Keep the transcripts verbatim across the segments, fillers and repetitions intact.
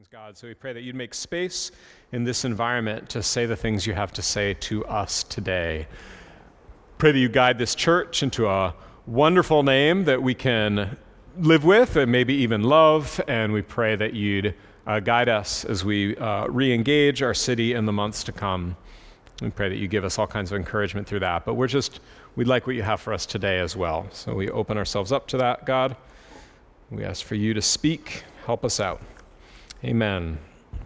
God. So we pray that you'd make space in this environment to say the things you have to say to us today. Pray that you guide this church into a wonderful name that we can live with and maybe even love. And we pray that you'd uh, guide us as we uh, re-engage our city in the months to come. We pray that you give us all kinds of encouragement through that. But we're just, we'd like what you have for us today as well. So we open ourselves up to that, God. We ask for you to speak. Help us out. Amen.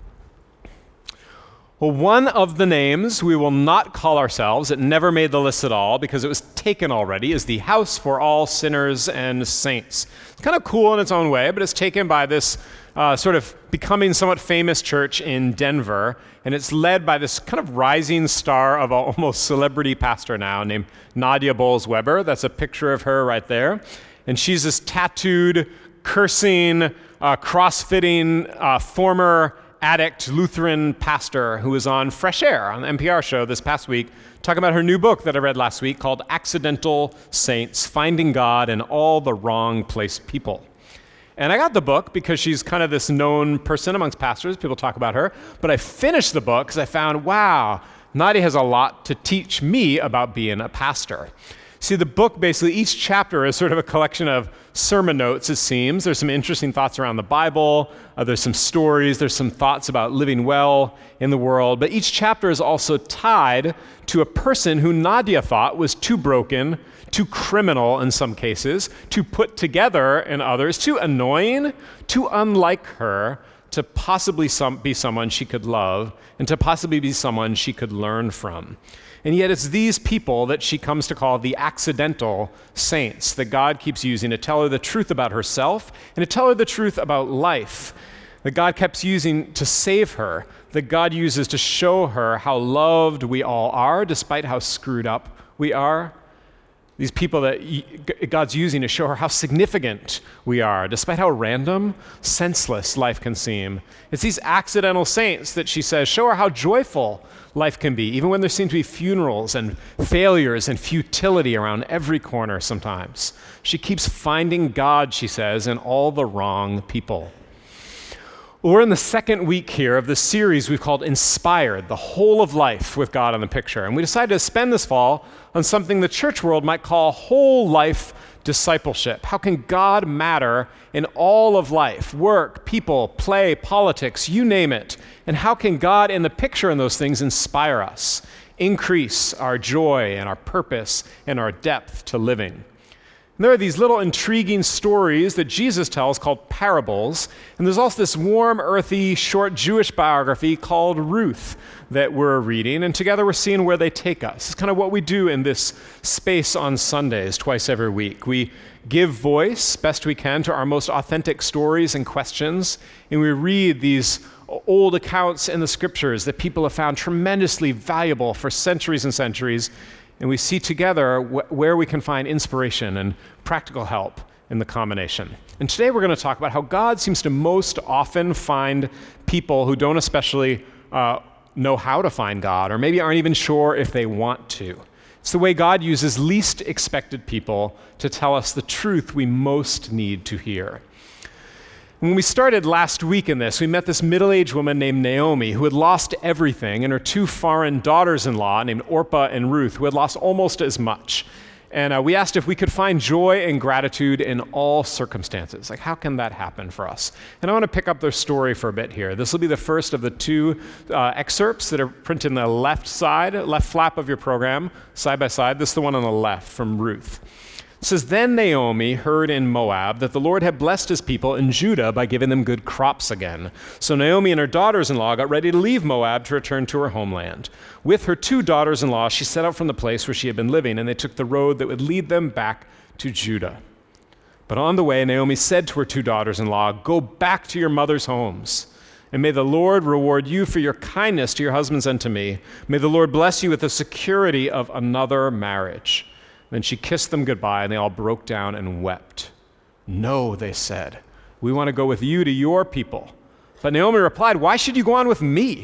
Well, one of the names we will not call ourselves, it never made the list at all because it was taken already, is the House for All Sinners and Saints. It's kind of cool in its own way, but it's taken by this uh, sort of becoming somewhat famous church in Denver, and it's led by this kind of rising star of a almost celebrity pastor now named Nadia Bolz-Weber. That's a picture of her right there. And she's this tattooed, cursing, uh, cross-fitting, uh, former addict Lutheran pastor who was on Fresh Air on the N P R show this past week talking about her new book that I read last week called Accidental Saints, Finding God in All the Wrong Placed People. And I got the book because she's kind of this known person amongst pastors. People talk about her. But I finished the book because I found, wow, Nadia has a lot to teach me about being a pastor. See, the book, basically, each chapter is sort of a collection of sermon notes, it seems. There's some interesting thoughts around the Bible. Uh, there's some stories. There's some thoughts about living well in the world. But each chapter is also tied to a person who Nadia thought was too broken, too criminal in some cases, too put together in others, too annoying, too unlike her to possibly some, be someone she could love and to possibly be someone she could learn from. And yet it's these people that she comes to call the accidental saints that God keeps using to tell her the truth about herself and to tell her the truth about life, that God keeps using to save her, that God uses to show her how loved we all are despite how screwed up we are. These people that God's using to show her how significant we are, despite how random, senseless life can seem. It's these accidental saints that she says show her how joyful life can be, even when there seem to be funerals and failures and futility around every corner sometimes. She keeps finding God, she says, in all the wrong people. Well, we're in the second week here of the series we've called Inspired, the whole of life with God in the picture. And we decided to spend this fall on something the church world might call whole life discipleship. How can God matter in all of life? Work, people, play, politics, you name it. And how can God in the picture in those things inspire us, increase our joy and our purpose and our depth to living? And there are these little intriguing stories that Jesus tells called parables. And there's also this warm, earthy, short Jewish biography called Ruth that we're reading. And together we're seeing where they take us. It's kind of what we do in this space on Sundays twice every week. We give voice best we can to our most authentic stories and questions. And we read these old accounts in the scriptures that people have found tremendously valuable for centuries and centuries. And we see together wh- where we can find inspiration and practical help in the combination. And today we're going to talk about how God seems to most often find people who don't especially uh, know how to find God, or maybe aren't even sure if they want to. It's the way God uses least expected people to tell us the truth we most need to hear. When we started last week in this, we met this middle-aged woman named Naomi who had lost everything, and her two foreign daughters-in-law named Orpah and Ruth, who had lost almost as much. And uh, we asked if we could find joy and gratitude in all circumstances. Like, how can that happen for us? And I want to pick up their story for a bit here. This will be the first of the two uh, excerpts that are printed in the left side, left flap of your program, side by side. This is the one on the left from Ruth. It says, "Then Naomi heard in Moab that the Lord had blessed his people in Judah by giving them good crops again. So Naomi and her daughters-in-law got ready to leave Moab to return to her homeland. With her two daughters-in-law, she set out from the place where she had been living, and they took the road that would lead them back to Judah. But on the way, Naomi said to her two daughters-in-law, 'Go back to your mother's homes, and may the Lord reward you for your kindness to your husbands and to me. May the Lord bless you with the security of another marriage.' Then she kissed them goodbye, and they all broke down and wept. 'No,' they said, 'we want to go with you to your people.' But Naomi replied, 'Why should you go on with me?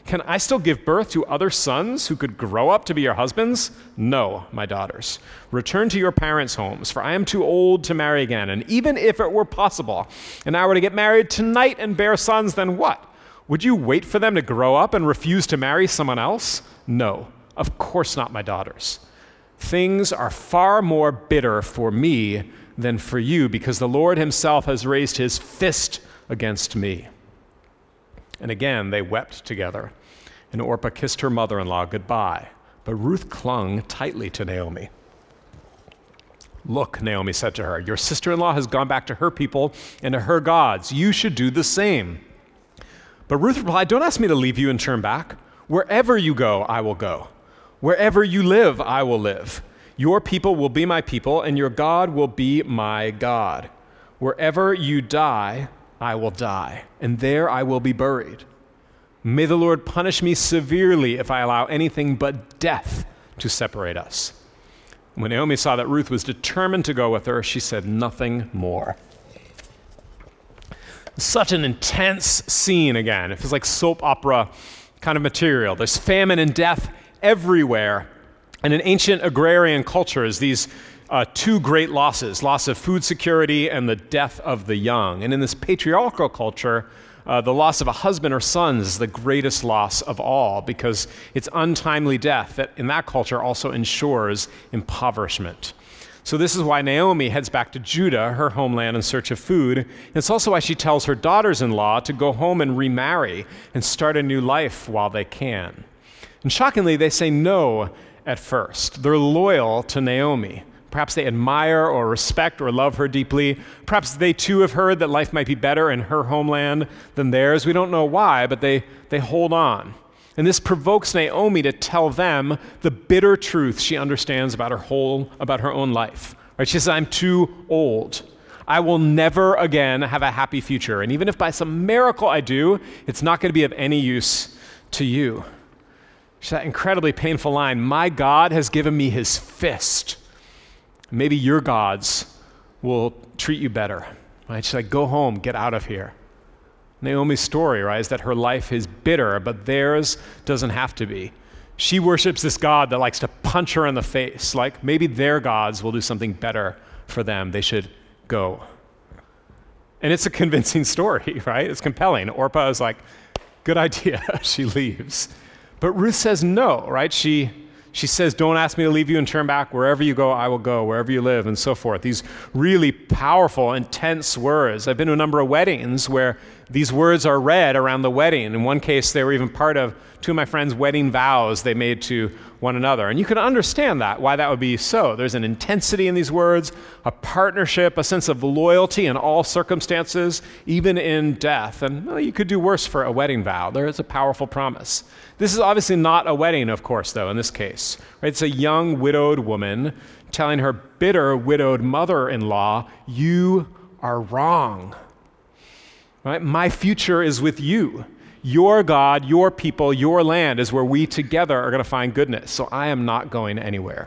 Can I still give birth to other sons who could grow up to be your husbands? No, my daughters. Return to your parents' homes, for I am too old to marry again. And even if it were possible, and I were to get married tonight and bear sons, then what? Would you wait for them to grow up and refuse to marry someone else? No, of course not, my daughters. Things are far more bitter for me than for you, because the Lord himself has raised his fist against me. And again, they wept together. And Orpah kissed her mother-in-law goodbye, but Ruth clung tightly to Naomi. Look, Naomi said to her, your sister-in-law has gone back to her people and to her gods. You should do the same. But Ruth replied, don't ask me to leave you and turn back. Wherever you go, I will go. Wherever you live, I will live. Your people will be my people, and your God will be my God. Wherever you die, I will die, and there I will be buried. May the Lord punish me severely if I allow anything but death to separate us. When Naomi saw that Ruth was determined to go with her, she said nothing more. Such an intense scene again. It feels like soap opera kind of material. There's famine and death everywhere. And in ancient agrarian cultures, these Uh, two great losses, loss of food security and the death of the young. And in this patriarchal culture, uh, the loss of a husband or sons is the greatest loss of all, because it's untimely death that in that culture also ensures impoverishment. So this is why Naomi heads back to Judah, her homeland, in search of food. And it's also why she tells her daughters-in-law to go home and remarry and start a new life while they can. And shockingly, they say no at first. They're loyal to Naomi. Perhaps they admire or respect or love her deeply. Perhaps they too have heard that life might be better in her homeland than theirs. We don't know why, but they, they hold on. And this provokes Naomi to tell them the bitter truth she understands about her whole, about her own life. Right? She says, I'm too old. I will never again have a happy future. And even if by some miracle I do, it's not going to be of any use to you. It's that incredibly painful line, my God has given me his fist. Maybe your gods will treat you better. Right? She's like, go home, get out of here. Naomi's story, right, is that her life is bitter, but theirs doesn't have to be. She worships this God that likes to punch her in the face. Like, maybe their gods will do something better for them. They should go. And it's a convincing story, right? It's compelling. Orpah is like, good idea. She leaves. But Ruth says no, right? She She says, don't ask me to leave you and turn back. Wherever you go, I will go. Wherever you live, and so forth. These really powerful, intense words. I've been to a number of weddings where these words are read around the wedding. In one case, they were even part of two of my friends' wedding vows they made to one another. And you can understand that, why that would be so. There's an intensity in these words, a partnership, a sense of loyalty in all circumstances, even in death. And well, you could do worse for a wedding vow. There is a powerful promise. This is obviously not a wedding, of course, though, in this case. Right? It's a young widowed woman telling her bitter widowed mother-in-law, you are wrong. Right? My future is with you. Your God, your people, your land is where we together are going to find goodness. So I am not going anywhere.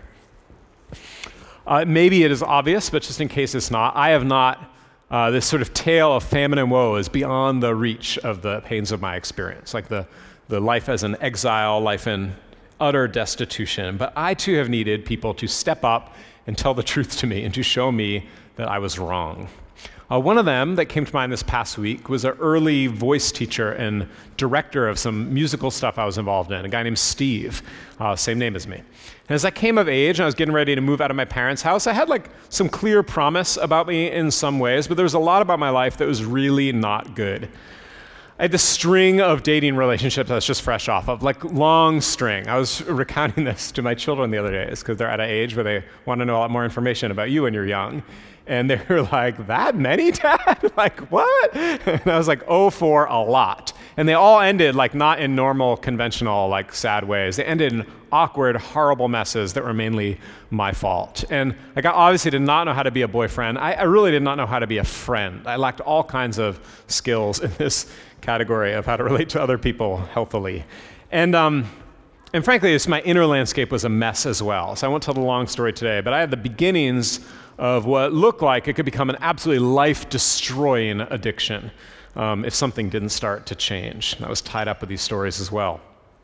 Uh, maybe it is obvious, but just in case it's not, I have not, uh, this sort of tale of famine and woe is beyond the reach of the pains of my experience, like the, the life as an exile, life in utter destitution. But I too have needed people to step up and tell the truth to me and to show me that I was wrong. Uh, one of them that came to mind this past week was an early voice teacher and director of some musical stuff I was involved in, a guy named Steve, uh, same name as me. And as I came of age and I was getting ready to move out of my parents' house, I had like some clear promise about me in some ways, but there was a lot about my life that was really not good. I had this string of dating relationships I was just fresh off of, like long string. I was recounting this to my children the other day because they're at an age where they want to know a lot more information about you when you're young. And they were like, that many, Dad? Like, what? And I was like, oh, for a lot. And they all ended like not in normal, conventional, like sad ways. They ended in awkward, horrible messes that were mainly my fault. And like, I obviously did not know how to be a boyfriend. I, I really did not know how to be a friend. I lacked all kinds of skills in this category of how to relate to other people healthily. And um, and frankly, it's, my inner landscape was a mess as well. So I won't tell the long story today, but I had the beginnings of what looked like it could become an absolutely life-destroying addiction. um, if something didn't start to change. And I was tied up with these stories as well.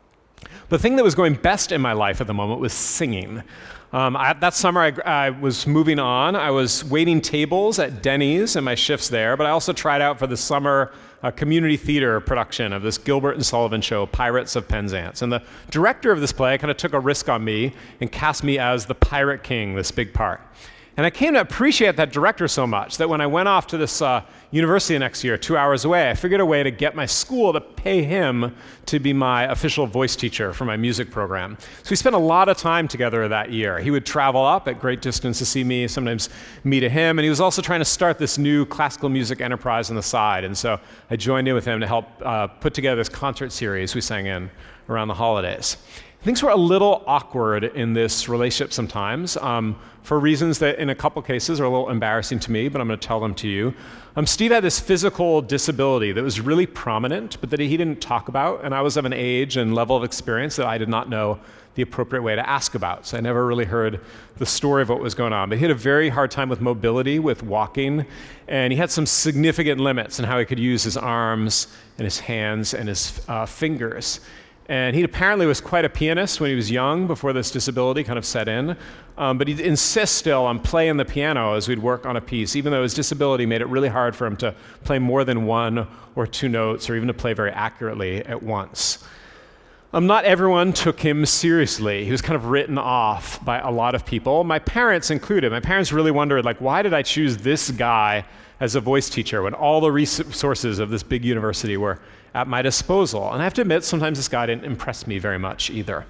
The thing that was going best in my life at the moment was singing. Um, I, that summer, I, I was moving on. I was waiting tables at Denny's in my shifts there, but I also tried out for the summer uh, community theater production of this Gilbert and Sullivan show, Pirates of Penzance. And the director of this play kind of took a risk on me and cast me as the Pirate King, this big part. And I came to appreciate that director so much that when I went off to this uh, university next year, two hours away, I figured a way to get my school to pay him to be my official voice teacher for my music program. So we spent a lot of time together that year. He would travel up at great distance to see me, sometimes me to him, and he was also trying to start this new classical music enterprise on the side. And so I joined in with him to help uh, put together this concert series we sang in around the holidays. Things were a little awkward in this relationship sometimes, um, for reasons that in a couple cases are a little embarrassing to me, but I'm going to tell them to you. Um, Steve had this physical disability that was really prominent, but that he didn't talk about, and I was of an age and level of experience that I did not know the appropriate way to ask about, so I never really heard the story of what was going on. But he had a very hard time with mobility, with walking, and he had some significant limits in how he could use his arms and his hands and his uh, fingers. And he apparently was quite a pianist when he was young, before this disability kind of set in. Um, but he'd insist still on playing the piano as we'd work on a piece, even though his disability made it really hard for him to play more than one or two notes, or even to play very accurately at once. Um, not everyone took him seriously. He was kind of written off by a lot of people, my parents included. My parents really wondered, like, why did I choose this guy as a voice teacher when all the resources of this big university were at my disposal? And I have to admit, sometimes this guy didn't impress me very much either.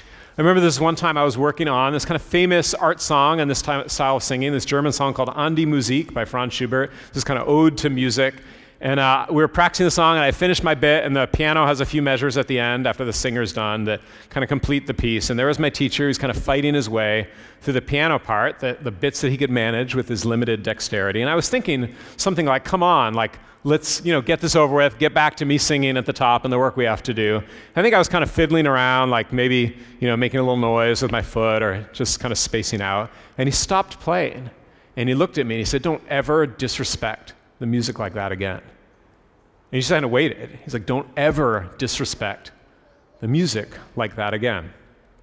I remember this one time I was working on this kind of famous art song and this time, style of singing, this German song called An die Musik by Franz Schubert, this kind of ode to music. And uh, we were practicing the song, and I finished my bit, and the piano has a few measures at the end after the singer's done that kind of complete the piece. And there was my teacher who's kind of fighting his way through the piano part, the, the bits that he could manage with his limited dexterity. And I was thinking something like, come on, like, let's, you know, get this over with, get back to me singing at the top and the work we have to do. I think I was kind of fiddling around, like maybe, you know, making a little noise with my foot or just kind of spacing out. And he stopped playing, and he looked at me and he said, don't ever disrespect the music like that again. And he just kind of waited. He's like, don't ever disrespect the music like that again.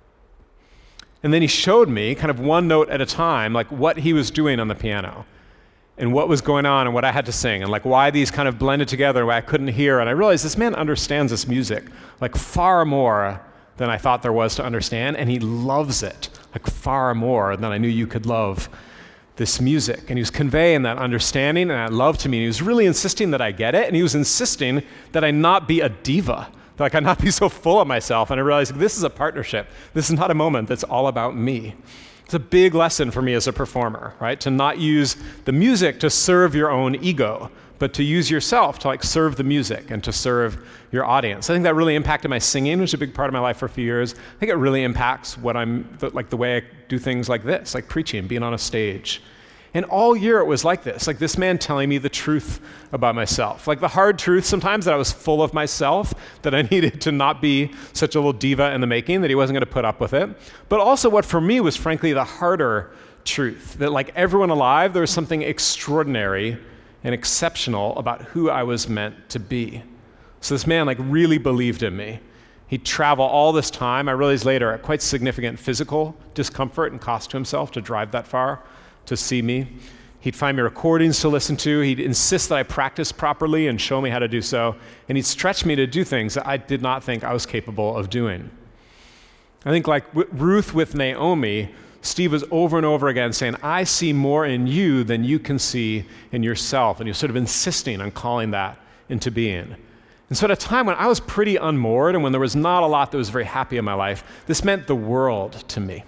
And then he showed me, kind of one note at a time, like what he was doing on the piano and what was going on and what I had to sing and like why these kind of blended together, why I couldn't hear. And I realized this man understands this music like far more than I thought there was to understand, and he loves it like far more than I knew you could love this music. And he was conveying that understanding and that love to me. And he was really insisting that I get it, and he was insisting that I not be a diva, that like I not be so full of myself. And I realized like, this is a partnership. This is not a moment that's all about me. It's a big lesson for me as a performer, right? To not use the music to serve your own ego, but to use yourself to like serve the music and to serve your audience. I think that really impacted my singing, which is a big part of my life for a few years. I think it really impacts what I'm, like the way I do things like this, like preaching, being on a stage. And all year it was like this, like this man telling me the truth about myself, like the hard truth sometimes that I was full of myself, that I needed to not be such a little diva in the making, that he wasn't going to put up with it. But also what for me was frankly the harder truth, that like everyone alive, there was something extraordinary and exceptional about who I was meant to be. So this man like really believed in me. He'd travel all this time, I realized later, at quite significant physical discomfort and cost to himself to drive that far to see me. He'd find me recordings to listen to. He'd insist that I practice properly and show me how to do so. And he'd stretch me to do things that I did not think I was capable of doing. I think like w- Ruth with Naomi, Steve was over and over again saying, I see more in you than you can see in yourself. And he was sort of insisting on calling that into being. And so at a time when I was pretty unmoored and when there was not a lot that was very happy in my life, this meant the world to me.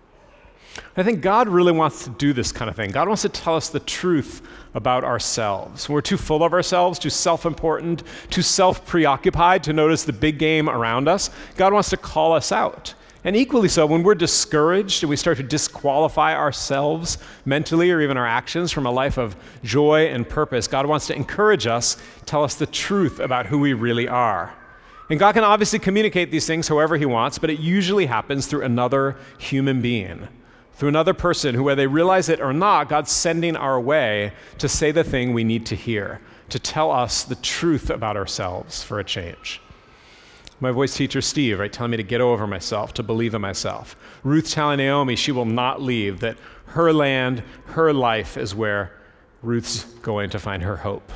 I think God really wants to do this kind of thing. God wants to tell us the truth about ourselves. We're too full of ourselves, too self-important, too self-preoccupied to notice the big game around us. God wants to call us out. And equally so, when we're discouraged and we start to disqualify ourselves mentally or even our actions from a life of joy and purpose, God wants to encourage us, tell us the truth about who we really are. And God can obviously communicate these things however he wants, but it usually happens through another human being, through another person who, whether they realize it or not, God's sending our way to say the thing we need to hear. to tell us the truth about ourselves for a change. My voice teacher, Steve, right, telling me to get over myself, to believe in myself. Ruth telling Naomi she will not leave, that her land, her life is where Ruth's going to find her hope.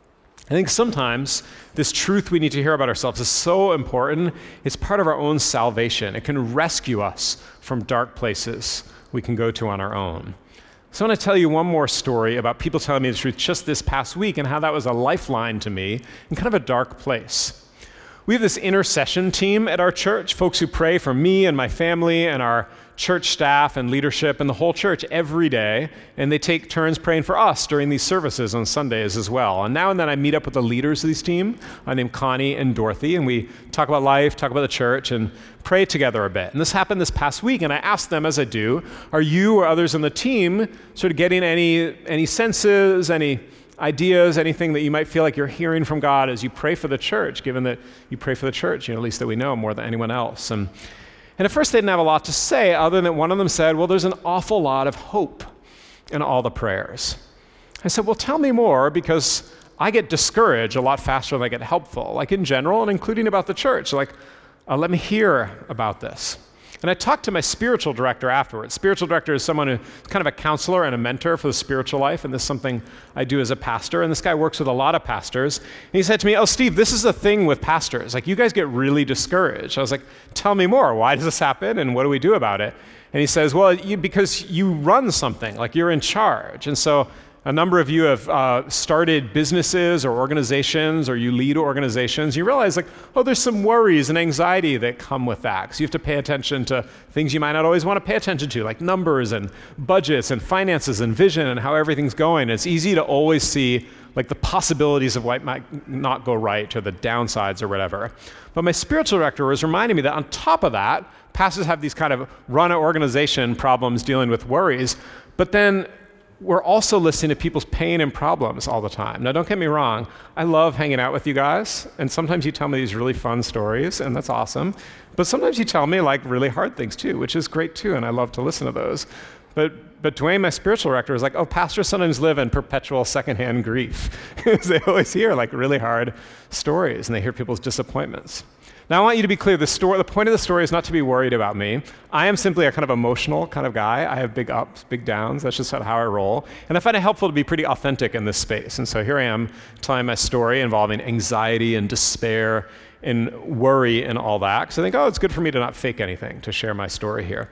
I think sometimes this truth we need to hear about ourselves is so important, it's part of our own salvation. It can rescue us from dark places we can go to on our own. So I want to tell you one more story about people telling me the truth just this past week and how that was a lifeline to me in kind of a dark place. We have this intercession team at our church, folks who pray for me and my family and our church staff and leadership and the whole church every day, and they take turns praying for us during these services on Sundays as well. And now and then I meet up with the leaders of this team, uh, named Connie and Dorothy, and we talk about life, talk about the church, and pray together a bit. And this happened this past week, and I asked them, as I do, are you or others on the team sort of getting any any senses, any ideas, anything that you might feel like you're hearing from God as you pray for the church, given that you pray for the church, you know, at least that we know more than anyone else. And, and at first they didn't have a lot to say, other than one of them said, well, there's an awful lot of hope in all the prayers. I said, well, tell me more, because I get discouraged a lot faster than I get helpful, like in general and including about the church. Like, uh, let me hear about this. And I talked to my spiritual director afterwards. Spiritual director is someone who's kind of a counselor and a mentor for the spiritual life, and this is something I do as a pastor. And this guy works with a lot of pastors. And he said to me, oh, Steve, this is the thing with pastors. Like, you guys get really discouraged. I was like, tell me more. Why does this happen, and what do we do about it? And he says, well, you, because you run something, like you're in charge. And so a number of you have uh, started businesses or organizations, or you lead organizations. You realize, like, oh, there's some worries and anxiety that come with that. Because you have to pay attention to things you might not always want to pay attention to, like numbers and budgets and finances and vision and how everything's going. It's easy to always see like the possibilities of what might not go right, or the downsides or whatever. But my spiritual director was reminding me that on top of that, pastors have these kind of run an organization problems dealing with worries, but then we're also listening to people's pain and problems all the time. Now, don't get me wrong. I love hanging out with you guys, and sometimes you tell me these really fun stories, and that's awesome. But sometimes you tell me like really hard things too, which is great too, and I love to listen to those. But but Dwayne, my spiritual director, is like, oh, pastors sometimes live in perpetual secondhand grief. They always hear like really hard stories, and they hear people's disappointments. Now, I want you to be clear, the story, the point of the story is not to be worried about me. I am simply a kind of emotional kind of guy. I have big ups, big downs. That's just how I roll. And I find it helpful to be pretty authentic in this space. And so here I am telling my story involving anxiety and despair and worry and all that. Because I think, oh, it's good for me to not fake anything, to share my story here.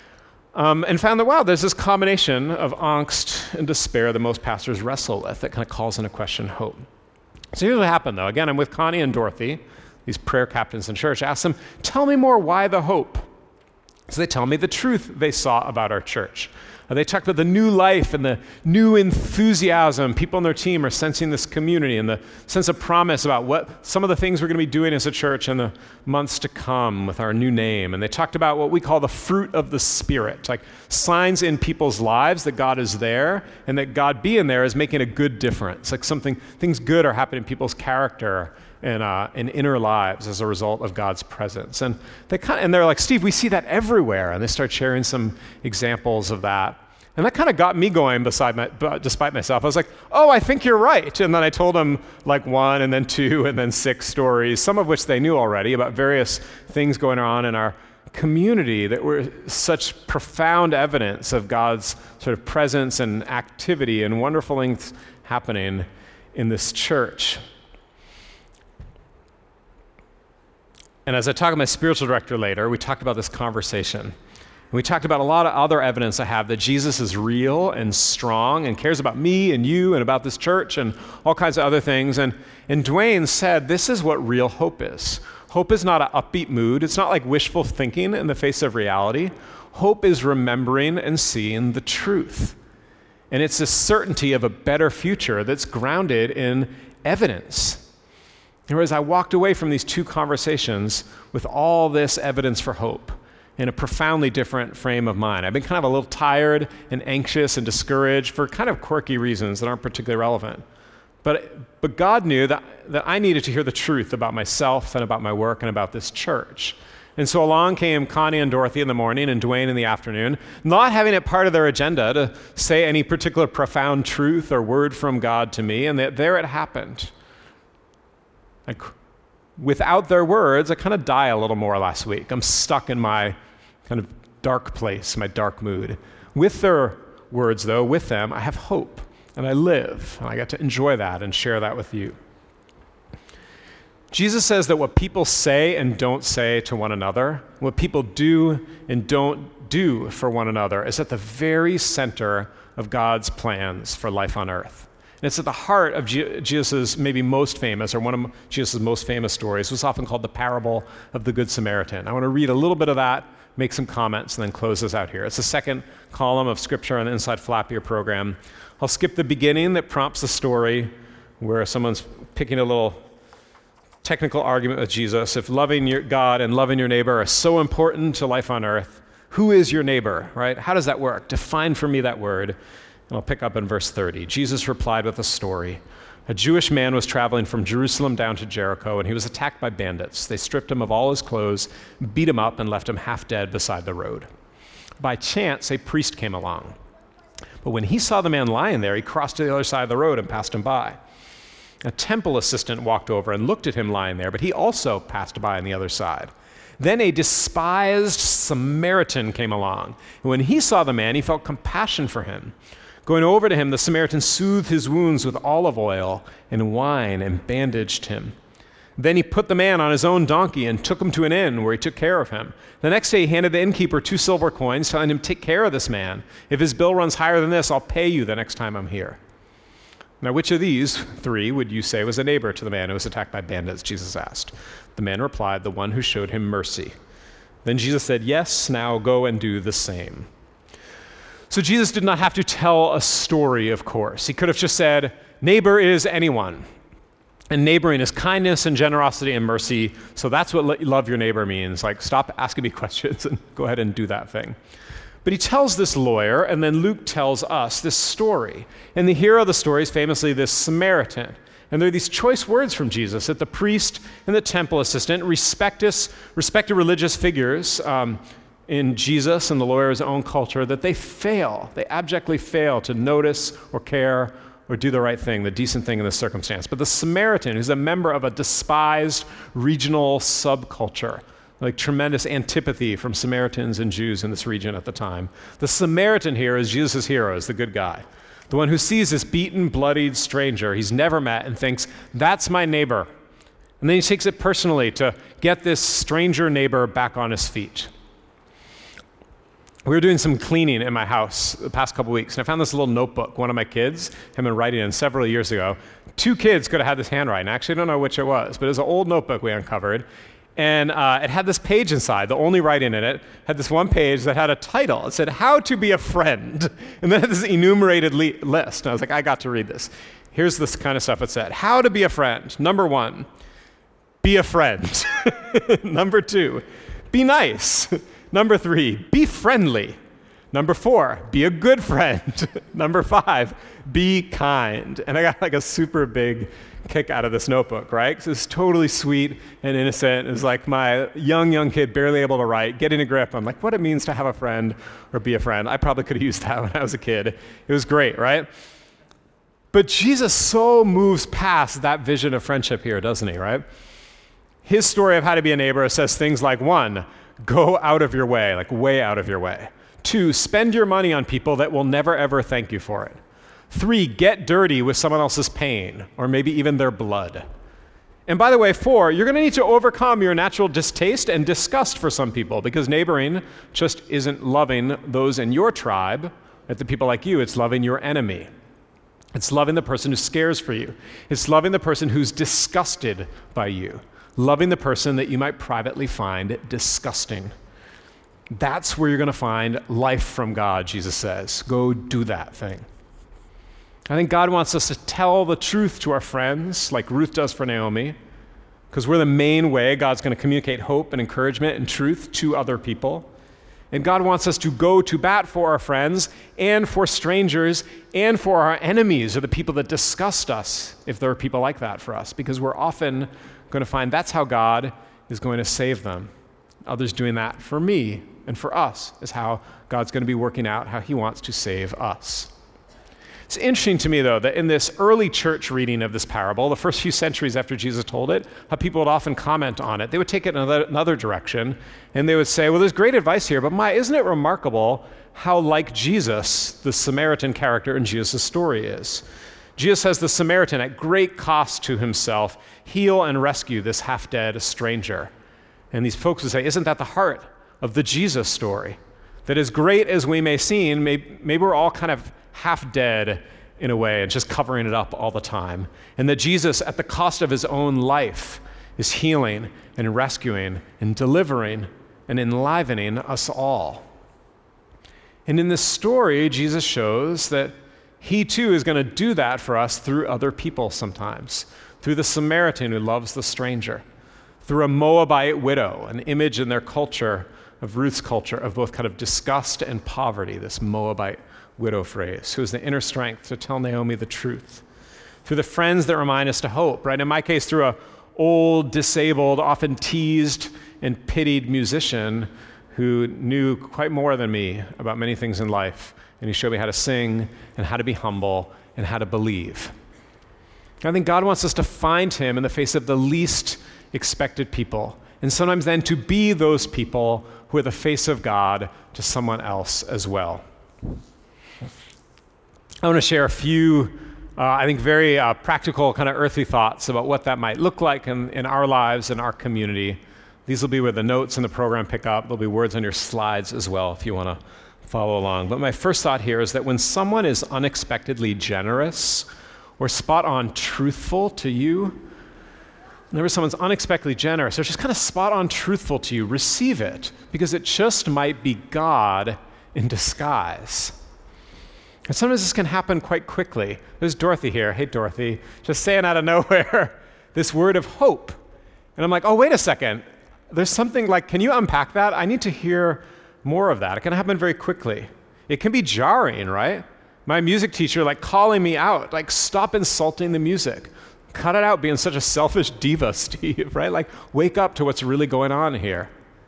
Um, and found that, wow, there's this combination of angst and despair that most pastors wrestle with that kind of calls into question hope. So here's what happened, though. Again, I'm with Connie and Dorothy, these prayer captains in church. I asked them, tell me more, why the hope? So they tell me the truth they saw about our church. Uh, they talked about the new life and the new enthusiasm. People on their team are sensing this community and the sense of promise about what some of the things we're going to be doing as a church in the months to come with our new name. And they talked about what we call the fruit of the Spirit, like signs in people's lives that God is there, and that God being there is making a good difference. Like something, things good are happening in people's character and uh, in inner lives as a result of God's presence. And they kind of, and they're like, Steve, we see that everywhere. And they start sharing some examples of that. And that kind of got me going beside my, despite myself. I was like, oh, I think you're right. And then I told them like one and then two and then six stories, some of which they knew already, about various things going on in our community that were such profound evidence of God's sort of presence and activity and wonderful things happening in this church. And as I talked to my spiritual director later, we talked about this conversation. And we talked about a lot of other evidence I have that Jesus is real and strong and cares about me and you and about this church and all kinds of other things. And, and Dwayne said, this is what real hope is. Hope is not an upbeat mood. It's not like wishful thinking in the face of reality. Hope is remembering and seeing the truth. And it's a certainty of a better future that's grounded in evidence. And whereas I walked away from these two conversations with all this evidence for hope in a profoundly different frame of mind. I've been kind of a little tired and anxious and discouraged for kind of quirky reasons that aren't particularly relevant. But but God knew that, that I needed to hear the truth about myself and about my work and about this church. And so along came Connie and Dorothy in the morning and Dwayne in the afternoon, not having it part of their agenda to say any particular profound truth or word from God to me, and that there it happened. Like, without their words, I kind of die a little more last week. I'm stuck in my kind of dark place, my dark mood. With their words, though, with them, I have hope, and I live, and I get to enjoy that and share that with you. Jesus says that what people say and don't say to one another, what people do and don't do for one another, is at the very center of God's plans for life on earth. And it's at the heart of Je- Jesus' maybe most famous, or one of Jesus' most famous stories, was often called the parable of the Good Samaritan. I want to read a little bit of that, make some comments, and then close this out here. It's the second column of scripture on the Inside Flap Your program. I'll skip the beginning that prompts the story, where someone's picking a little technical argument with Jesus. If loving your God and loving your neighbor are so important to life on earth, who is your neighbor, right? How does that work? Define for me that word. And I'll pick up in verse thirty. Jesus replied with a story. A Jewish man was traveling from Jerusalem down to Jericho, and he was attacked by bandits. They stripped him of all his clothes, beat him up, and left him half dead beside the road. By chance, a priest came along. But when he saw the man lying there, he crossed to the other side of the road and passed him by. A temple assistant walked over and looked at him lying there, but he also passed by on the other side. Then a despised Samaritan came along, and when he saw the man, he felt compassion for him. Going over to him, the Samaritan soothed his wounds with olive oil and wine and bandaged him. Then he put the man on his own donkey and took him to an inn where he took care of him. The next day he handed the innkeeper two silver coins, telling him, "Take care of this man. If his bill runs higher than this, I'll pay you the next time I'm here." Now, which of these three would you say was a neighbor to the man who was attacked by bandits? Jesus asked. The man replied, "The one who showed him mercy." Then Jesus said, "Yes, now go and do the same." So Jesus did not have to tell a story, of course. He could have just said, neighbor is anyone. And neighboring is kindness and generosity and mercy. So that's what love your neighbor means. Like, stop asking me questions and go ahead and do that thing. But he tells this lawyer, and then Luke tells us this story. And the hero of the story is famously this Samaritan. And there are these choice words from Jesus that the priest and the temple assistant, respected, respected religious figures um, in Jesus and the lawyer's own culture, that they fail, they abjectly fail to notice or care or do the right thing, the decent thing in this circumstance. But the Samaritan, who's a member of a despised regional subculture, like tremendous antipathy from Samaritans and Jews in this region at the time. The Samaritan here is Jesus' hero, is the good guy. The one who sees this beaten, bloodied stranger he's never met and thinks, that's my neighbor. And then he takes it personally to get this stranger neighbor back on his feet. We were doing some cleaning in my house the past couple weeks, and I found this little notebook one of my kids had been writing in several years ago. Two kids could have had this handwriting. I actually don't know which it was, but it was an old notebook we uncovered. And uh, it had this page inside, the only writing in it, had this one page that had a title. It said, How to Be a Friend. And then it had this enumerated le- list. And I was like, I got to read this. Here's this kind of stuff it said. How to be a friend. Number one, be a friend. Number two, be nice. Number three, be friendly. Number four, be a good friend. Number five, be kind. And I got like a super big kick out of this notebook, right? Because it's totally sweet and innocent. It was like my young, young kid, barely able to write, getting a grip on like what it means to have a friend or be a friend. I probably could have used that when I was a kid. It was great, right? But Jesus so moves past that vision of friendship here, doesn't he, right? His story of how to be a neighbor says things like, one, go out of your way, like way out of your way. Two, spend your money on people that will never, ever thank you for it. Three, get dirty with someone else's pain, or maybe even their blood. And by the way, four, you're going to need to overcome your natural distaste and disgust for some people, because neighboring just isn't loving those in your tribe, at the people like you, it's loving your enemy. It's loving the person who scares for you. It's loving the person who's disgusted by you. Loving the person that you might privately find disgusting. That's where you're going to find life from God, Jesus says. Go do that thing. I think God wants us to tell the truth to our friends, like Ruth does for Naomi, because we're the main way God's going to communicate hope and encouragement and truth to other people. And God wants us to go to bat for our friends and for strangers and for our enemies, or the people that disgust us, if there are people like that for us, because we're often going to find that's how God is going to save them. Others doing that for me and for us is how God's going to be working out how he wants to save us. It's interesting to me, though, that in this early church reading of this parable, the first few centuries after Jesus told it, how people would often comment on it. They would take it in another, another direction, and they would say, well, there's great advice here, but my, isn't it remarkable how like Jesus, the Samaritan character in Jesus' story is? Jesus has the Samaritan at great cost to himself heal and rescue this half-dead stranger. And these folks would say, isn't that the heart of the Jesus story? That as great as we may seem, maybe, maybe we're all kind of half dead in a way and just covering it up all the time. And that Jesus, at the cost of his own life, is healing and rescuing and delivering and enlivening us all. And in this story, Jesus shows that he too is going to do that for us through other people sometimes, through the Samaritan who loves the stranger, through a Moabite widow, an image in their culture of Ruth's culture of both kind of disgust and poverty, this Moabite widow phrase, who is the inner strength to tell Naomi the truth. Through the friends that remind us to hope, right? In my case, through a old, disabled, often teased and pitied musician who knew quite more than me about many things in life. And he showed me how to sing and how to be humble and how to believe. I think God wants us to find him in the face of the least expected people. And sometimes then to be those people who are the face of God to someone else as well. I want to share a few, uh, I think, very uh, practical, kind of earthly thoughts about what that might look like in, in our lives, in our community. These will be where the notes in the program pick up. There'll be words on your slides as well if you want to follow along. But my first thought here is that when someone is unexpectedly generous or spot on truthful to you, whenever someone's unexpectedly generous or just kind of spot on truthful to you, receive it, because it just might be God in disguise. And sometimes this can happen quite quickly. There's Dorothy here. Hey, Dorothy. Just saying out of nowhere this word of hope. And I'm like, oh, wait a second. There's something like, can you unpack that? I need to hear more of that. It can happen very quickly. It can be jarring, right? My music teacher like calling me out, like, stop insulting the music. Cut it out being such a selfish diva, Steve, right? Like, wake up to what's really going on here.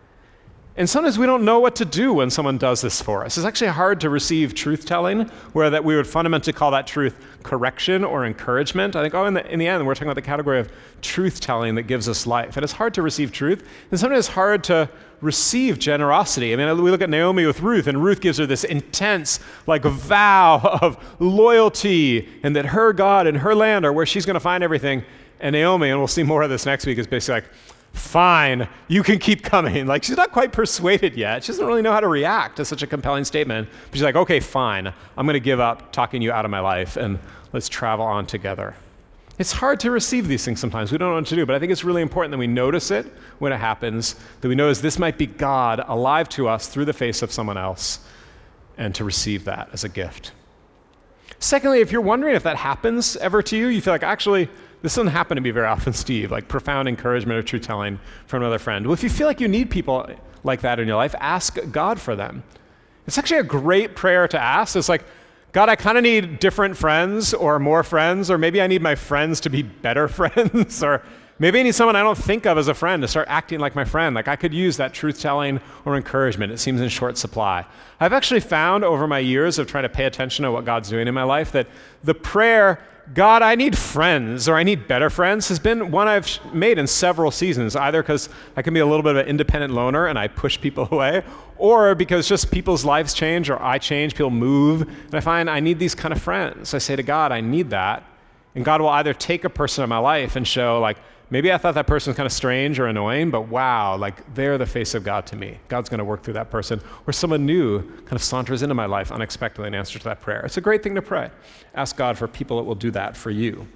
And sometimes we don't know what to do when someone does this for us. It's actually hard to receive truth-telling, where that we would fundamentally call that truth correction or encouragement. I think, oh, in the, in the end, we're talking about the category of truth-telling that gives us life. And it's hard to receive truth, and sometimes it's hard to receive generosity. I mean, we look at Naomi with Ruth, and Ruth gives her this intense, like, vow of loyalty, and that her God and her land are where she's going to find everything. And Naomi, and we'll see more of this next week, is basically like, fine, you can keep coming. Like, she's not quite persuaded yet. She doesn't really know how to react to such a compelling statement. But she's like, okay, fine. I'm going to give up talking you out of my life, and let's travel on together. It's hard to receive these things sometimes. We don't know what to do, but I think it's really important that we notice it when it happens, that we notice this might be God alive to us through the face of someone else, and to receive that as a gift. Secondly, if you're wondering if that happens ever to you, you feel like, actually, this doesn't happen to me very often, Steve, like profound encouragement or truth-telling from another friend. Well, if you feel like you need people like that in your life, ask God for them. It's actually a great prayer to ask. It's like, God, I kind of need different friends or more friends, or maybe I need my friends to be better friends, or maybe I need someone I don't think of as a friend to start acting like my friend. Like, I could use that truth-telling or encouragement. It seems in short supply. I've actually found over my years of trying to pay attention to what God's doing in my life that the prayer, God, I need friends, or I need better friends, has been one I've made in several seasons, either because I can be a little bit of an independent loner and I push people away, or because just people's lives change or I change, people move, and I find I need these kind of friends. I say to God, I need that, and God will either take a person in my life and show, like, maybe I thought that person was kind of strange or annoying, but wow, like, they're the face of God to me. God's going to work through that person. Or someone new kind of saunters into my life unexpectedly in answer to that prayer. It's a great thing to pray. Ask God for people that will do that for you.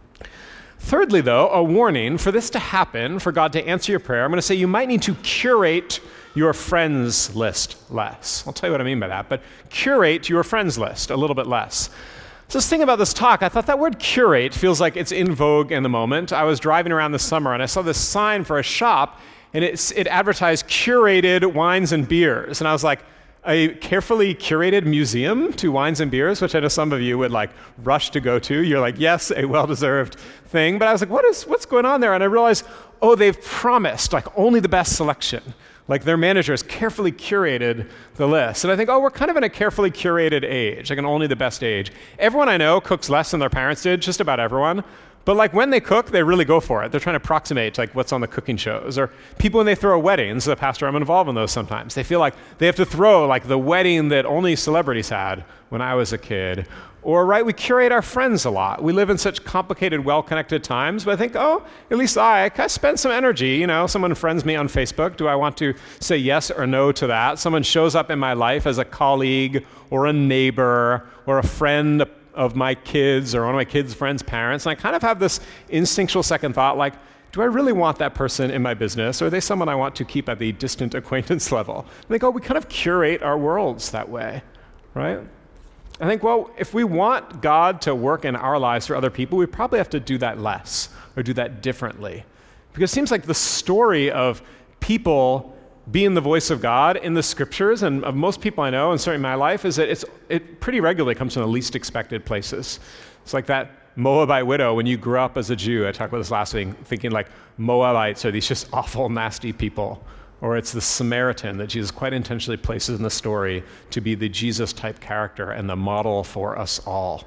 Thirdly, though, a warning: for this to happen, for God to answer your prayer, I'm going to say you might need to curate your friends list less. I'll tell you what I mean by that, but curate your friends list a little bit less. So just thinking about this talk, I thought that word curate feels like it's in vogue in the moment. I was driving around this summer and I saw this sign for a shop, and it's, it advertised curated wines and beers. And I was like, a carefully curated museum to wines and beers, which I know some of you would like rush to go to. You're like, yes, a well-deserved thing. But I was like, what is what's going on there? And I realized, oh, they've promised like only the best selection. Like their manager has carefully curated the list. And I think, oh, we're kind of in a carefully curated age, like an only the best age. Everyone I know cooks less than their parents did, just about everyone. But like when they cook, they really go for it. They're trying to approximate like what's on the cooking shows. Or people when they throw weddings, the pastor, I'm involved in those sometimes. They feel like they have to throw like the wedding that only celebrities had when I was a kid. Or right, we curate our friends a lot. We live in such complicated, well-connected times, but I think, oh, at least I, I kind of spend some energy. You know, someone friends me on Facebook. Do I want to say yes or no to that? Someone shows up in my life as a colleague or a neighbor or a friend of my kids or one of my kids' friends' parents. And I kind of have this instinctual second thought, like, do I really want that person in my business? Or are they someone I want to keep at the distant acquaintance level? I think, oh, we kind of curate our worlds that way, right? I think, well, if we want God to work in our lives for other people, we probably have to do that less or do that differently. Because it seems like the story of people being the voice of God in the scriptures, and of most people I know, and certainly in my life, is that it's, it pretty regularly comes from the least expected places. It's like that Moabite widow when you grew up as a Jew. I talked about this last week, thinking like Moabites are these just awful, nasty people. Or it's the Samaritan that Jesus quite intentionally places in the story to be the Jesus-type character and the model for us all.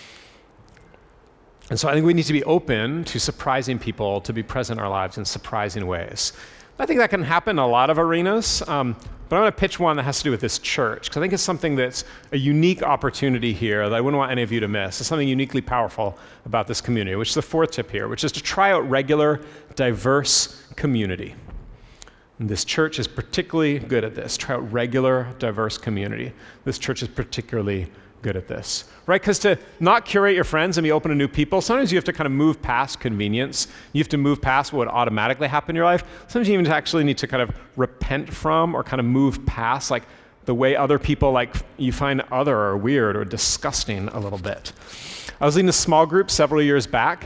And so I think we need to be open to surprising people, to be present in our lives in surprising ways. I think that can happen in a lot of arenas, um, but I'm going to pitch one that has to do with this church, because I think it's something that's a unique opportunity here that I wouldn't want any of you to miss. It's something uniquely powerful about this community, which is the fourth tip here, which is to try out regular, diverse community. And this church is particularly good at this. Try out regular, diverse community. This church is particularly good at this, right? Because to not curate your friends and be open to new people, sometimes you have to kind of move past convenience. You have to move past what would automatically happen in your life. Sometimes you even actually need to kind of repent from or kind of move past like the way other people like you find other or weird or disgusting a little bit. I was leading a small group several years back,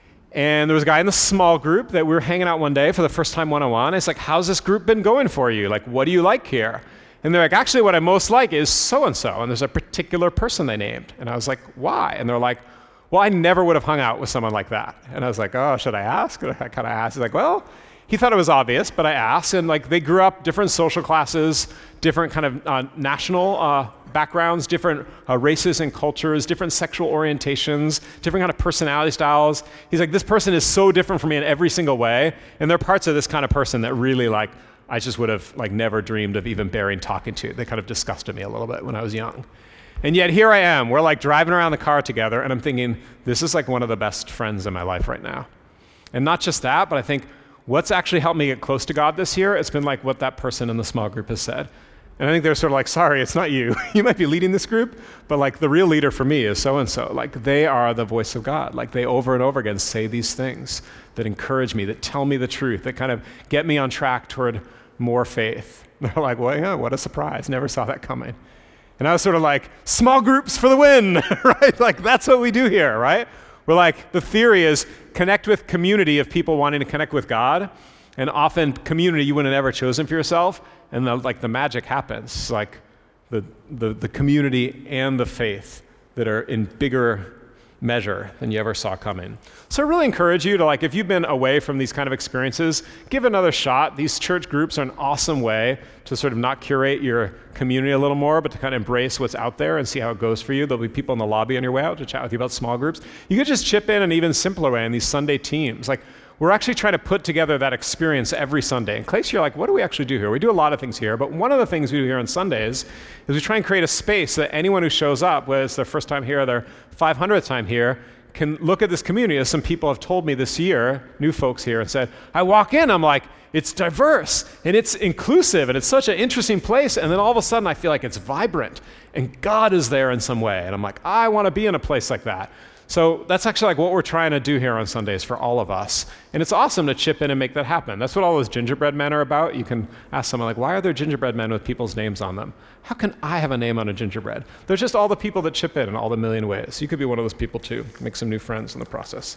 and there was a guy in the small group that we were hanging out one day for the first time one-on-one. It's like, how's this group been going for you? Like, what do you like here? And they're like, actually, what I most like is so-and-so. And there's a particular person they named. And I was like, why? And they're like, well, I never would have hung out with someone like that. And I was like, oh, should I ask? And I kind of asked. He's like, well, he thought it was obvious, but I asked. And like, they grew up different social classes, different kind of uh, national uh, backgrounds, different uh, races and cultures, different sexual orientations, different kind of personality styles. He's like, this person is so different from me in every single way. And there are parts of this kind of person that really like, I just would have like never dreamed of even bearing talking to. They kind of disgusted me a little bit when I was young. And yet here I am. We're like driving around the car together, and I'm thinking, this is like one of the best friends in my life right now. And not just that, but I think what's actually helped me get close to God this year, it's been like what that person in the small group has said. And I think they're sort of like, sorry, it's not you. You might be leading this group, but like the real leader for me is so-and-so. Like they are the voice of God. Like they over and over again say these things that encourage me, that tell me the truth, that kind of get me on track toward more faith. They're like, well, yeah, what a surprise. Never saw that coming. And I was sort of like, small groups for the win, right? Like that's what we do here, right? We're like, the theory is connect with community of people wanting to connect with God. And often community you wouldn't have ever chosen for yourself. And the, like the magic happens. It's like the, the, the community and the faith that are in bigger measure than you ever saw coming. So I really encourage you to, like, if you've been away from these kind of experiences, give it another shot. These church groups are an awesome way to sort of not curate your community a little more, but to kind of embrace what's out there and see how it goes for you. There'll be people in the lobby on your way out to chat with you about small groups. You could just chip in an even simpler way in these Sunday teams. Like, we're actually trying to put together that experience every Sunday. In case you're like, what do we actually do here? We do a lot of things here, but one of the things we do here on Sundays is we try and create a space that anyone who shows up, whether it's their first time here or their five hundredth time here, can look at this community. As some people have told me this year, new folks here, and said, I walk in, I'm like, it's diverse, and it's inclusive, and it's such an interesting place, and then all of a sudden I feel like it's vibrant, and God is there in some way, and I'm like, I want to be in a place like that. So that's actually like what we're trying to do here on Sundays for all of us. And it's awesome to chip in and make that happen. That's what all those gingerbread men are about. You can ask someone like, why are there gingerbread men with people's names on them? How can I have a name on a gingerbread? There's just all the people that chip in in all the million ways. You could be one of those people too. Make some new friends in the process.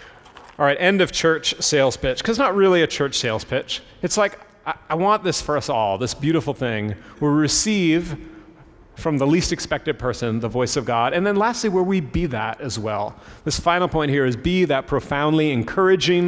All right, end of church sales pitch. Because it's not really a church sales pitch. It's like, I, I want this for us all, this beautiful thing where we receive from the least expected person, the voice of God. And then lastly, where we be that as well. This final point here is be that profoundly encouraging,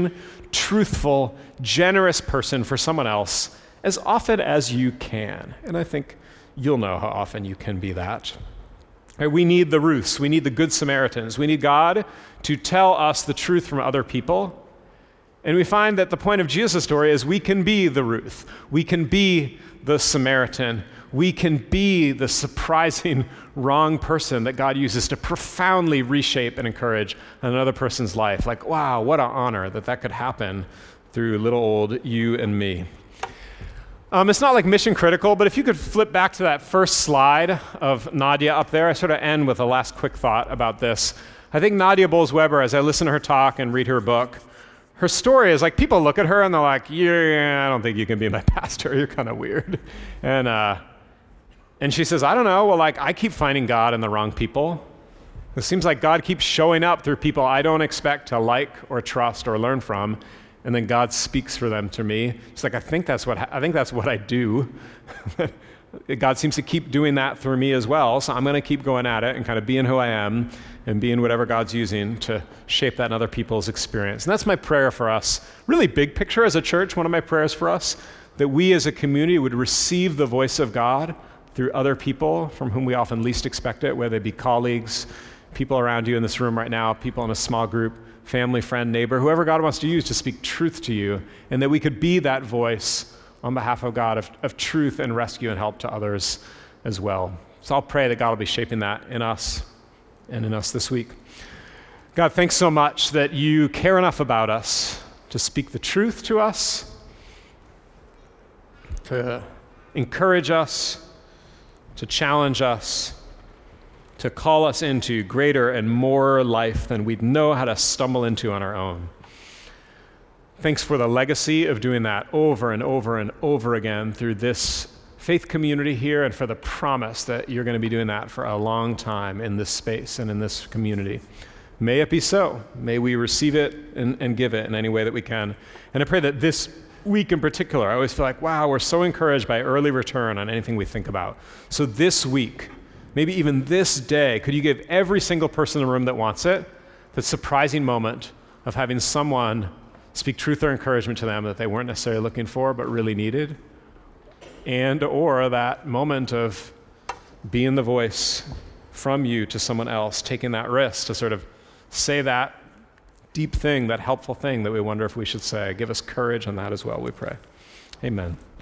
truthful, generous person for someone else as often as you can. And I think you'll know how often you can be that. Right? We need the Ruths. We need the Good Samaritans. We need God to tell us the truth from other people. And we find that the point of Jesus' story is we can be the Ruth. We can be the Samaritan. We can be the surprising wrong person that God uses to profoundly reshape and encourage another person's life. Like, wow, what an honor that that could happen through little old you and me. Um, it's not like mission critical, but if you could flip back to that first slide of Nadia up there, I sort of end with a last quick thought about this. I think Nadia Bolz-Weber, as I listen to her talk and read her book, her story is like people look at her and they're like, yeah, I don't think you can be my pastor. You're kind of weird. And uh, and she says, I don't know. Well, like I keep finding God in the wrong people. It seems like God keeps showing up through people I don't expect to like or trust or learn from. And then God speaks for them to me. It's like I think that's what I think that's what I do. God seems to keep doing that through me as well. So I'm going to keep going at it and kind of being who I am and being whatever God's using to shape that in other people's experience. And that's my prayer for us. Really big picture as a church, one of my prayers for us, that we as a community would receive the voice of God through other people from whom we often least expect it, whether they be colleagues, people around you in this room right now, people in a small group, family, friend, neighbor, whoever God wants to use to speak truth to you, and that we could be that voice on behalf of God of, of truth and rescue and help to others as well. So I'll pray that God will be shaping that in us and in us this week. God, thanks so much that you care enough about us to speak the truth to us, to encourage us, to challenge us, to call us into greater and more life than we'd know how to stumble into on our own. Thanks for the legacy of doing that over and over and over again through this faith community here, and for the promise that you're going to be doing that for a long time in this space and in this community. May it be so. May we receive it and, and give it in any way that we can. And I pray that this week in particular, I always feel like, wow, we're so encouraged by early return on anything we think about. So this week, maybe even this day, could you give every single person in the room that wants it the surprising moment of having someone speak truth or encouragement to them that they weren't necessarily looking for but really needed? And or that moment of being the voice from you to someone else, taking that risk to sort of say that deep thing, that helpful thing that we wonder if we should say. Give us courage on that as well, we pray. Amen.